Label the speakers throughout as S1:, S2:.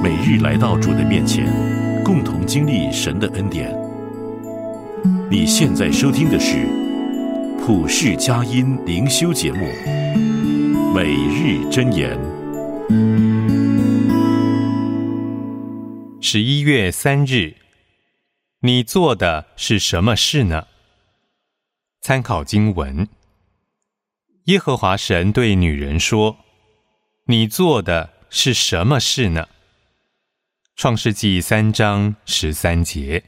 S1: 每日来到主的面前，共同经历神的恩典。你现在收听的是普世佳音灵修节目每日箴言。
S2: 11月3日，你做的是什么事呢？参考经文：耶和华神对女人说，你做的是什么事呢？创世纪3章13节。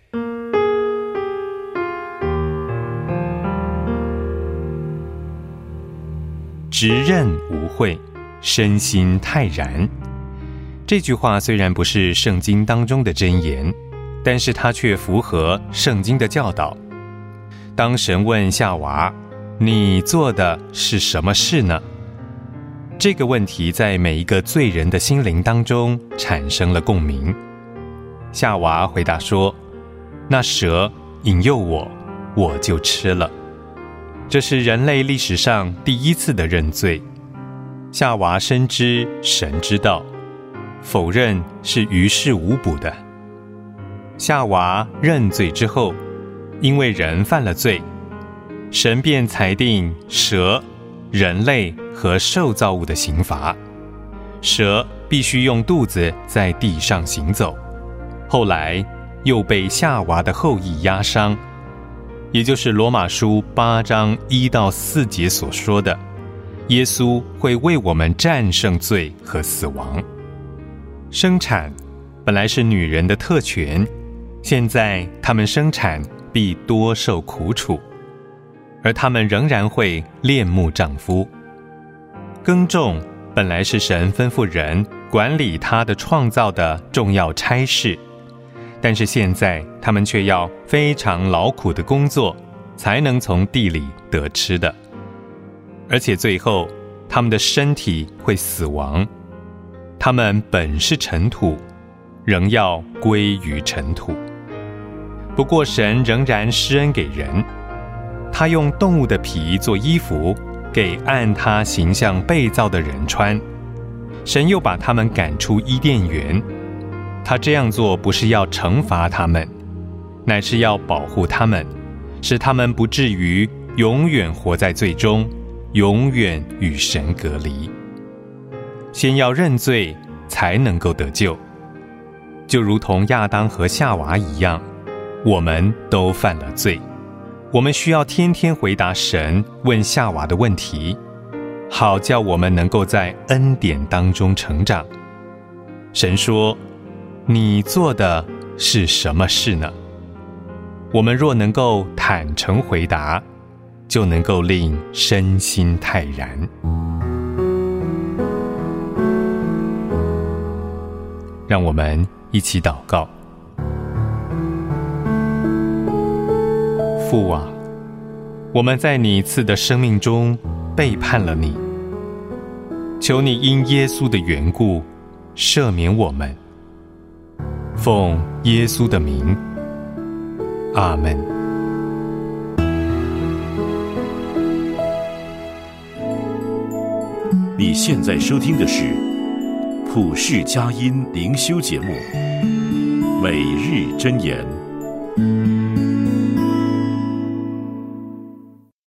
S2: 直刃无秽，身心泰然。这句话虽然不是圣经当中的箴言，但是它却符合圣经的教导。当神问夏娃，你做的是什么事呢？这个问题在每一个罪人的心灵当中产生了共鸣。夏娃回答说，那蛇引诱我，我就吃了。这是人类历史上第一次的认罪。夏娃深知神之道，否认是于事无补的。夏娃认罪之后，因为人犯了罪，神便裁定蛇、人类和受造物的刑罚。蛇必须用肚子在地上行走，后来又被夏娃的后裔压伤，也就是罗马书8章1到4节所说的，耶稣会为我们战胜罪和死亡。生产本来是女人的特权，现在她们生产必多受苦楚，而她们仍然会恋慕丈夫。耕种本来是神吩咐人管理他的创造的重要差事，但是现在他们却要非常劳苦的工作，才能从地里得吃的。而且最后他们的身体会死亡，他们本是尘土，仍要归于尘土。不过神仍然施恩给人，他用动物的皮做衣服给按他形象被造的人穿。神又把他们赶出伊甸园，他这样做不是要惩罚他们，乃是要保护他们，使他们不至于永远活在罪中，永远与神隔离。先要认罪，才能够得救。就如同亚当和夏娃一样，我们都犯了罪。我们需要天天回答神问夏娃的问题，好叫我们能够在恩典当中成长。神说，你做的是什么事呢？我们若能够坦诚回答，就能够令身心泰然。让我们一起祷告。父啊，我们在你赐的生命中背叛了你，求你因耶稣的缘故赦免我们。奉耶稣的名，阿们。
S1: 你现在收听的是普世佳音灵修节目每日箴言。